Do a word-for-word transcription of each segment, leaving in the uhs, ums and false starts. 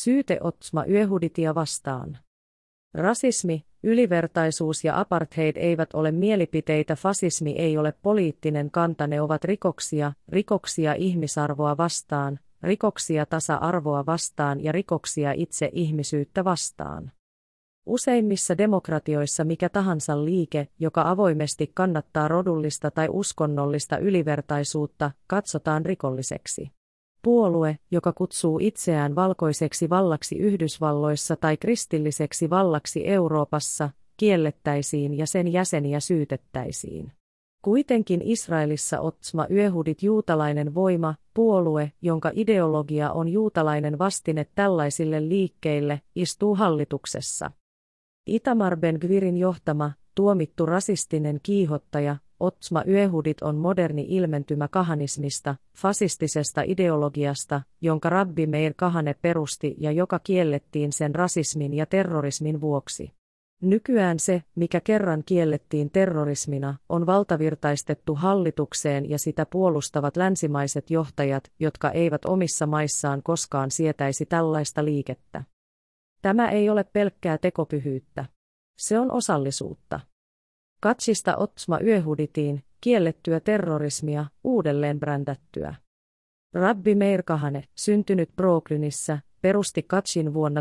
Syyte Otzma Yehudittia vastaan. Rasismi, ylivertaisuus ja apartheid eivät ole mielipiteitä, fasismi ei ole poliittinen kanta, ne ovat rikoksia, rikoksia ihmisarvoa vastaan, rikoksia tasa-arvoa vastaan ja rikoksia itse ihmisyyttä vastaan. Useimmissa demokratioissa mikä tahansa liike, joka avoimesti kannattaa rodullista tai uskonnollista ylivertaisuutta, katsotaan rikolliseksi. Puolue, joka kutsuu itseään valkoiseksi vallaksi Yhdysvalloissa tai kristilliseksi vallaksi Euroopassa, kiellettäisiin ja sen jäseniä syytettäisiin. Kuitenkin Israelissa Otzma Yehudit, juutalainen voima, puolue, jonka ideologia on juutalainen vastine tällaisille liikkeille, istuu hallituksessa. Itamar Ben-Gvirin johtama, tuomittu rasistinen kiihottaja, Otzma Yehudit on moderni ilmentymä kahanismista, fasistisesta ideologiasta, jonka Rabbi Meir Kahane perusti ja joka kiellettiin sen rasismin ja terrorismin vuoksi. Nykyään se, mikä kerran kiellettiin terrorismina, on valtavirtaistettu hallitukseen ja sitä puolustavat länsimaiset johtajat, jotka eivät omissa maissaan koskaan sietäisi tällaista liikettä. Tämä ei ole pelkkää tekopyhyyttä. Se on osallisuutta. Katsista Otzma Yehuditiin, kiellettyä terrorismia, uudelleen brändättyä. Rabbi Meir Kahane, syntynyt Brooklynissä, perusti Katsin vuonna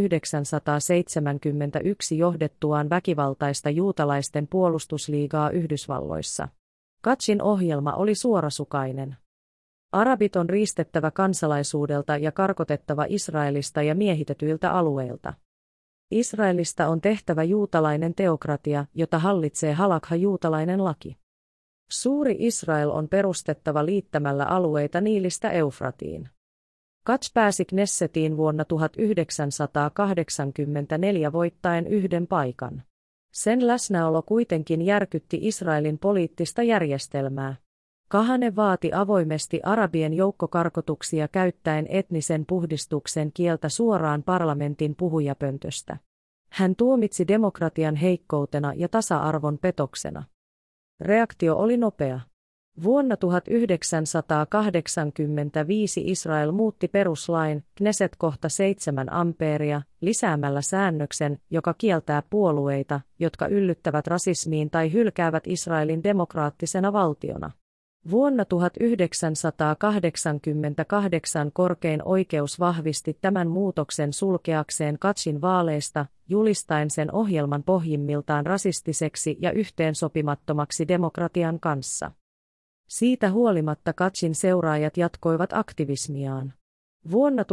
tuhatyhdeksänsataaseitsemänkymmentäyksi johdettuaan väkivaltaista juutalaisten puolustusliigaa Yhdysvalloissa. Katsin ohjelma oli suorasukainen. Arabit on riistettävä kansalaisuudelta ja karkotettava Israelista ja miehitetyiltä alueilta. Israelista on tehtävä juutalainen teokratia, jota hallitsee halakha juutalainen laki. Suuri Israel on perustettava liittämällä alueita Niilistä Eufratiin. Katz pääsi Knessetiin vuonna tuhatyhdeksänsataakahdeksankymmentäneljä voittaen yhden paikan. Sen läsnäolo kuitenkin järkytti Israelin poliittista järjestelmää. Kahane vaati avoimesti arabien joukkokarkotuksia käyttäen etnisen puhdistuksen kieltä suoraan parlamentin puhujapöntöstä. Hän tuomitsi demokratian heikkoutena ja tasa-arvon petoksena. Reaktio oli nopea. Vuonna tuhatyhdeksänsataakahdeksankymmentäviisi Israel muutti peruslain, Knesset kohta seitsemän ampeeria, lisäämällä säännöksen, joka kieltää puolueita, jotka yllyttävät rasismiin tai hylkäävät Israelin demokraattisena valtiona. Vuonna tuhatyhdeksänsataakahdeksankymmentäkahdeksan korkein oikeus vahvisti tämän muutoksen sulkeakseen Katsin vaaleista, julistaen sen ohjelman pohjimmiltaan rasistiseksi ja yhteensopimattomaksi demokratian kanssa. Siitä huolimatta Katsin seuraajat jatkoivat aktivismiaan. Vuonna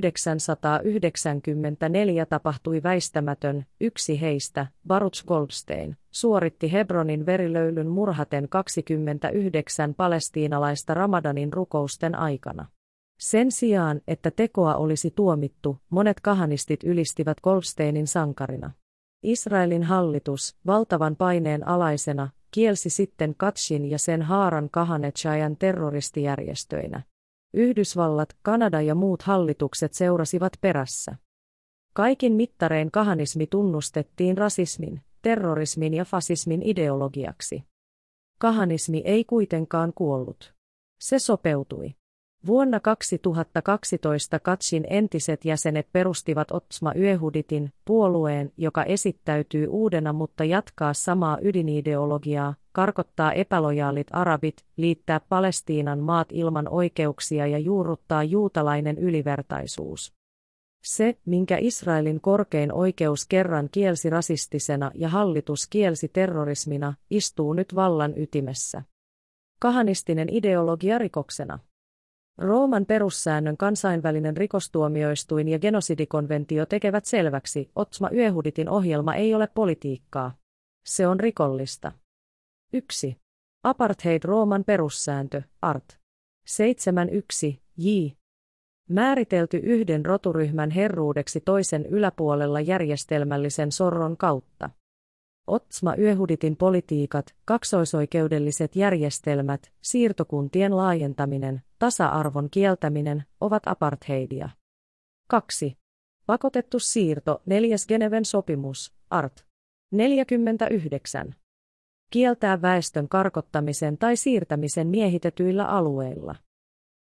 tuhatyhdeksänsataayhdeksänkymmentäneljä tapahtui väistämätön, yksi heistä, Baruch Goldstein, suoritti Hebronin verilöylyn murhaten kaksikymmentäyhdeksän palestiinalaista Ramadanin rukousten aikana. Sen sijaan, että tekoa olisi tuomittu, monet kahanistit ylistivät Goldsteinin sankarina. Israelin hallitus, valtavan paineen alaisena, kielsi sitten Katsin ja sen haaran Kahanechajan terroristijärjestöinä. Yhdysvallat, Kanada ja muut hallitukset seurasivat perässä. Kaikin mittarein kahanismi tunnustettiin rasismin, terrorismin ja fasismin ideologiaksi. Kahanismi ei kuitenkaan kuollut. Se sopeutui. Vuonna kaksituhattakaksitoista Katsin entiset jäsenet perustivat Otzma Yehuditin, puolueen, joka esittäytyy uudena mutta jatkaa samaa ydinideologiaa, karkottaa epälojaalit arabit, liittää Palestiinan maat ilman oikeuksia ja juurruttaa juutalainen ylivertaisuus. Se, minkä Israelin korkein oikeus kerran kielsi rasistisena ja hallitus kielsi terrorismina, istuu nyt vallan ytimessä. Kahanistinen ideologia rikoksena. Rooman perussäännön kansainvälinen rikostuomioistuin ja genosidikonventio tekevät selväksi, Otzma Yehuditin ohjelma ei ole politiikkaa. Se on rikollista. yksi. Apartheid Rooman perussääntö, art. seitsemänkymmentäyksi, j. Määritelty yhden roturyhmän herruudeksi toisen yläpuolella järjestelmällisen sorron kautta. Otzma Yehuditin politiikat, kaksoisoikeudelliset järjestelmät, siirtokuntien laajentaminen, tasa-arvon kieltäminen, ovat apartheidia. kaksi. Pakotettu siirto, neljäs Geneven sopimus, art. neljäkymmentäyhdeksän. Kieltää väestön karkottamisen tai siirtämisen miehitetyillä alueilla.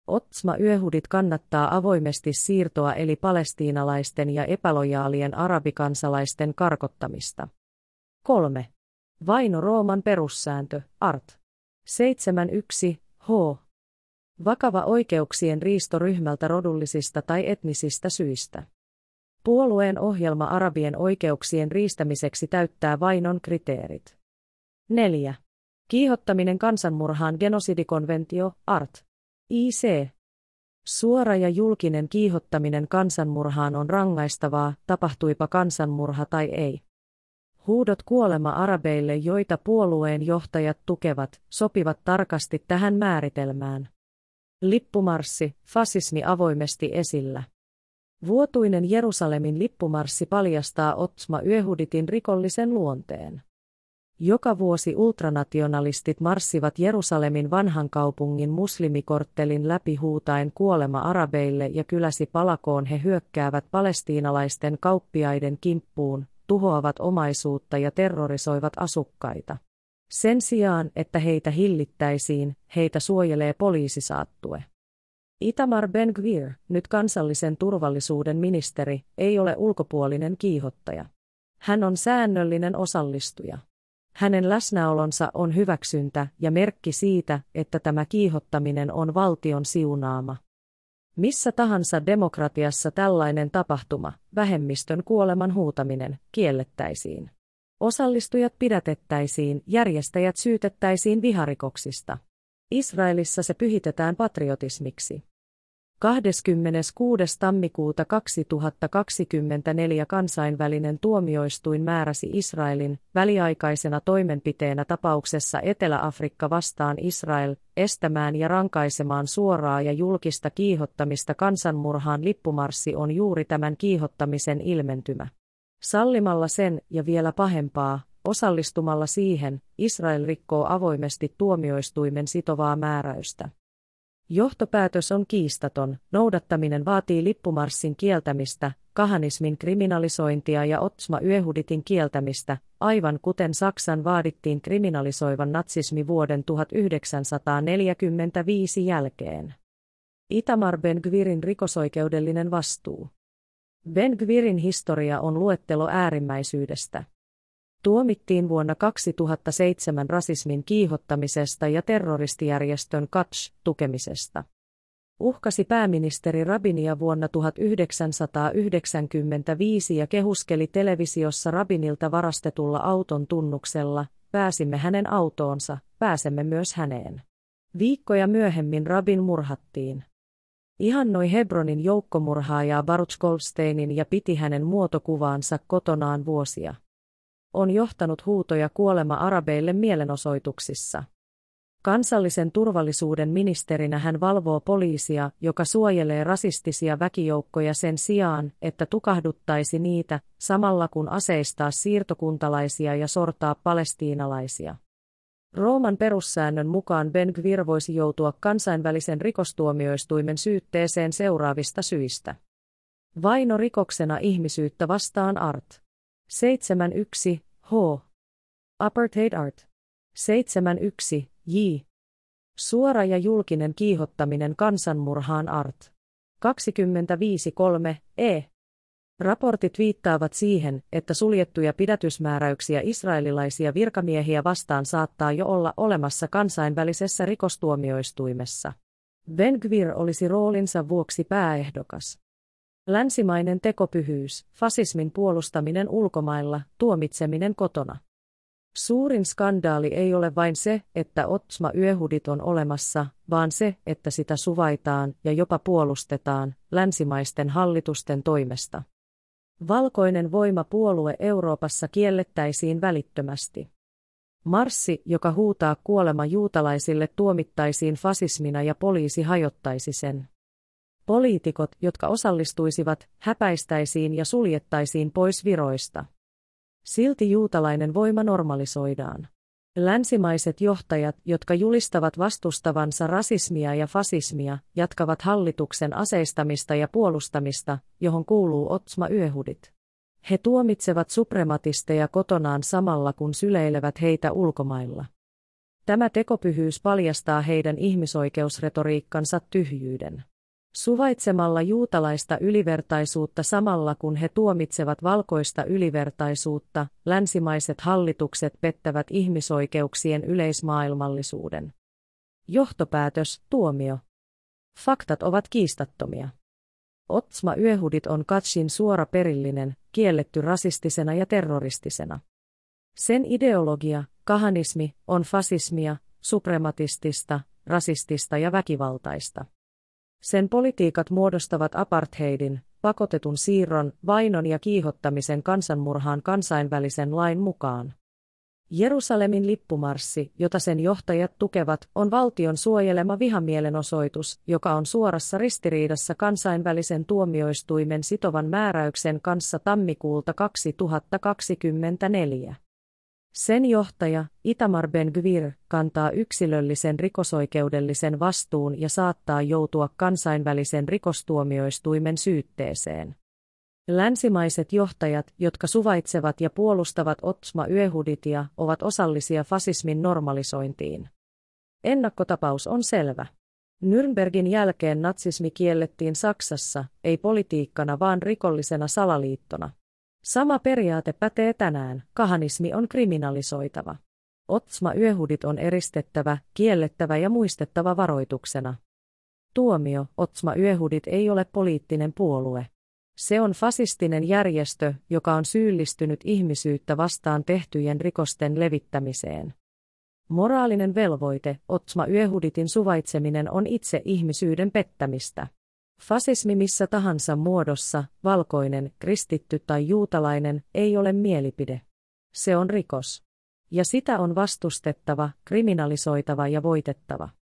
Otsma Yehudit kannattaa avoimesti siirtoa eli palestiinalaisten ja epälojaalien arabikansalaisten karkottamista. kolme. Vaino Rooman perussääntö, art. seitsemän yksi H. Vakava oikeuksien riisto ryhmältä rodullisista tai etnisistä syistä. Puolueen ohjelma arabien oikeuksien riistämiseksi täyttää vainon kriteerit. neljä. Kiihottaminen kansanmurhaan genosidikonventio, art. I C. Suora ja julkinen kiihottaminen kansanmurhaan on rangaistavaa, tapahtuipa kansanmurha tai ei. Huudot kuolema arabeille, joita puolueen johtajat tukevat, sopivat tarkasti tähän määritelmään. Lippumarssi, fasismi avoimesti esillä. Vuotuinen Jerusalemin lippumarssi paljastaa Otsma Yehuditin rikollisen luonteen. Joka vuosi ultranationalistit marssivat Jerusalemin vanhan kaupungin muslimikorttelin läpi huutaen kuolema arabeille ja kyläsi palakoon he hyökkäävät palestiinalaisten kauppiaiden kimppuun, tuhoavat omaisuutta ja terrorisoivat asukkaita. Sen sijaan, että heitä hillittäisiin, heitä suojelee poliisisaattue. Itamar Ben-Gvir, nyt kansallisen turvallisuuden ministeri, ei ole ulkopuolinen kiihottaja. Hän on säännöllinen osallistuja. Hänen läsnäolonsa on hyväksyntä ja merkki siitä, että tämä kiihottaminen on valtion siunaama. Missä tahansa demokratiassa tällainen tapahtuma, vähemmistön kuoleman huutaminen, kiellettäisiin. Osallistujat pidätettäisiin, järjestäjät syytettäisiin viharikoksista. Israelissa se pyhitetään patriotismiksi. kahdeskymmeneskuudes tammikuuta kaksituhattakaksikymmentäneljä kansainvälinen tuomioistuin määräsi Israelin, väliaikaisena toimenpiteenä tapauksessa Etelä-Afrikka vastaan Israel, estämään ja rankaisemaan suoraa ja julkista kiihottamista kansanmurhaan. Lippumarssi on juuri tämän kiihottamisen ilmentymä. Sallimalla sen, ja vielä pahempaa, osallistumalla siihen, Israel rikkoo avoimesti tuomioistuimen sitovaa määräystä. Johtopäätös on kiistaton, noudattaminen vaatii lippumarssin kieltämistä, kahanismin kriminalisointia ja Otsma Yehuditin kieltämistä, aivan kuten Saksan vaadittiin kriminalisoivan natsismi vuoden tuhatyhdeksänsataaneljäkymmentäviisi jälkeen. Itamar Ben-Gvirin rikosoikeudellinen vastuu. Ben-Gvirin historia on luettelo äärimmäisyydestä. Tuomittiin vuonna kaksituhattaseitsemän rasismin kiihottamisesta ja terroristijärjestön Katsh tukemisesta. Uhkasi pääministeri Rabinia vuonna tuhatyhdeksänsataayhdeksänkymmentäviisi ja kehuskeli televisiossa Rabinilta varastetulla auton tunnuksella, pääsimme hänen autoonsa, pääsemme myös häneen. Viikkoja myöhemmin Rabin murhattiin. Ihannoi Hebronin joukkomurhaajaa Baruch Goldsteinin ja piti hänen muotokuvaansa kotonaan vuosia. On johtanut huutoja kuolema arabeille mielenosoituksissa. Kansallisen turvallisuuden ministerinä hän valvoo poliisia, joka suojelee rasistisia väkijoukkoja sen sijaan, että tukahduttaisi niitä, samalla kun aseistaa siirtokuntalaisia ja sortaa palestiinalaisia. Rooman perussäännön mukaan Ben-Gvir voisi joutua kansainvälisen rikostuomioistuimen syytteeseen seuraavista syistä. Vaino rikoksena ihmisyyttä vastaan art. seitsemän yksi H. Apartheid art. seitsemän yksi J. Suora ja julkinen kiihottaminen kansanmurhaan art. kaksikymmentäviisi kolme E. Raportit viittaavat siihen, että suljettuja pidätysmääräyksiä israelilaisia virkamiehiä vastaan saattaa jo olla olemassa kansainvälisessä rikostuomioistuimessa. Ben-Gvir olisi roolinsa vuoksi pääehdokas. Länsimainen tekopyhyys, fasismin puolustaminen ulkomailla, tuomitseminen kotona. Suurin skandaali ei ole vain se, että Otsma Yehudit on olemassa, vaan se, että sitä suvaitaan ja jopa puolustetaan länsimaisten hallitusten toimesta. Valkoinen voimapuolue Euroopassa kiellettäisiin välittömästi. Marssi, joka huutaa kuolema juutalaisille, tuomittaisiin fasismina ja poliisi hajottaisi sen. Poliitikot, jotka osallistuisivat, häpäistäisiin ja suljettaisiin pois viroista. Silti juutalainen voima normalisoidaan. Länsimaiset johtajat, jotka julistavat vastustavansa rasismia ja fasismia, jatkavat hallituksen aseistamista ja puolustamista, johon kuuluu Otsma Yehudit. He tuomitsevat suprematisteja kotonaan samalla kun syleilevät heitä ulkomailla. Tämä tekopyhyys paljastaa heidän ihmisoikeusretoriikkansa tyhjyyden. Suvaitsemalla juutalaista ylivertaisuutta samalla kun he tuomitsevat valkoista ylivertaisuutta, länsimaiset hallitukset pettävät ihmisoikeuksien yleismaailmallisuuden. Johtopäätös, tuomio. Faktat ovat kiistattomia. Otzma Yehudit on Katshin suora perillinen, kielletty rasistisena ja terroristisena. Sen ideologia, kahanismi, on fasismia, suprematistista, rasistista ja väkivaltaista. Sen politiikat muodostavat apartheidin, pakotetun siirron, vainon ja kiihottamisen kansanmurhaan kansainvälisen lain mukaan. Jerusalemin lippumarssi, jota sen johtajat tukevat, on valtion suojelema vihamielenosoitus, joka on suorassa ristiriidassa kansainvälisen tuomioistuimen sitovan määräyksen kanssa tammikuulta kaksituhattakaksikymmentäneljä. Sen johtaja, Itamar Ben-Gvir, kantaa yksilöllisen rikosoikeudellisen vastuun ja saattaa joutua kansainvälisen rikostuomioistuimen syytteeseen. Länsimaiset johtajat, jotka suvaitsevat ja puolustavat Otzma Yehuditia, ovat osallisia fasismin normalisointiin. Ennakkotapaus on selvä. Nürnbergin jälkeen natsismi kiellettiin Saksassa, ei politiikkana vaan rikollisena salaliittona. Sama periaate pätee tänään, kahanismi on kriminalisoitava. Otzma Yehudit on eristettävä, kiellettävä ja muistettava varoituksena. Tuomio, Otzma Yehudit ei ole poliittinen puolue. Se on fasistinen järjestö, joka on syyllistynyt ihmisyyttä vastaan tehtyjen rikosten levittämiseen. Moraalinen velvoite, Otzma Yehuditin suvaitseminen on itse ihmisyyden pettämistä. Fasismi missä tahansa muodossa, valkoinen, kristitty tai juutalainen, ei ole mielipide. Se on rikos. Ja sitä on vastustettava, kriminalisoitava ja voitettava.